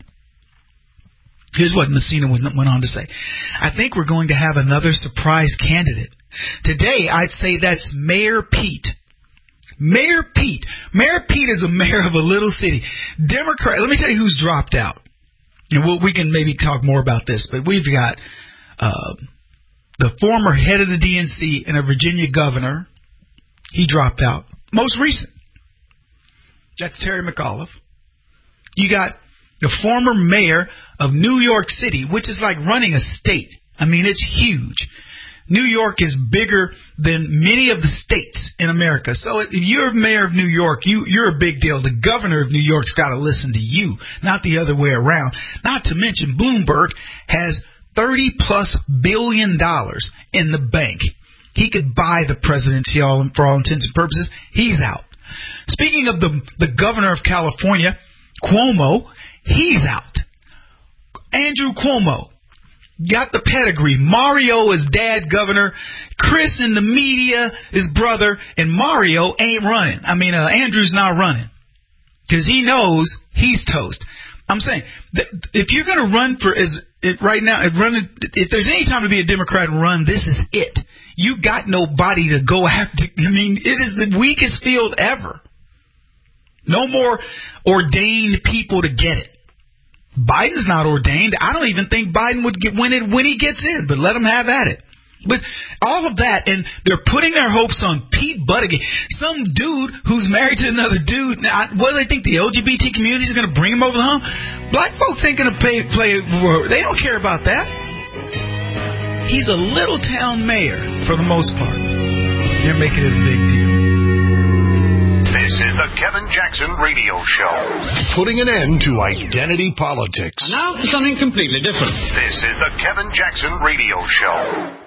Here's what Messina went on to say. I think we're going to have another surprise candidate. Today, I'd say that's Mayor Pete. Mayor Pete. Mayor Pete is a mayor of a little city. Democrat. Let me tell you who's dropped out. And we'll, we can maybe talk more about this, but we've got uh, the former head of the D N C and a Virginia governor. He dropped out. Most recent. That's Terry McAuliffe. You got the former mayor of New York City, which is like running a state. I mean, it's huge. New York is bigger than many of the states in America. So if you're mayor of New York, you, you're a big deal. The governor of New York's got to listen to you, not the other way around. Not to mention Bloomberg has thirty plus billion dollars in the bank. He could buy the presidency for all intents and purposes. He's out. Speaking of the, the governor of California, Cuomo, he's out. Andrew Cuomo. Got the pedigree. Mario is dad governor. Chris in the media is brother. And Mario ain't running. I mean, uh, Andrew's not running. Because he knows he's toast. I'm saying, that if you're going to run for, is it right now, if, run, if there's any time to be a Democrat and run, this is it. You got nobody to go after. I mean, it is the weakest field ever. No more ordained people to get it. Biden's not ordained. I don't even think Biden would get, win it when he gets in, but let him have at it. But all of that, and they're putting their hopes on Pete Buttigieg, some dude who's married to another dude. Now, what do they think, the L G B T community is going to bring him over the hump? Black folks ain't going to play, play, they don't care about that. He's a little town mayor for the most part. They're making it a big deal. This is the Kevin Jackson Radio Show. Putting an end to identity politics. And now for something completely different. This is the Kevin Jackson Radio Show.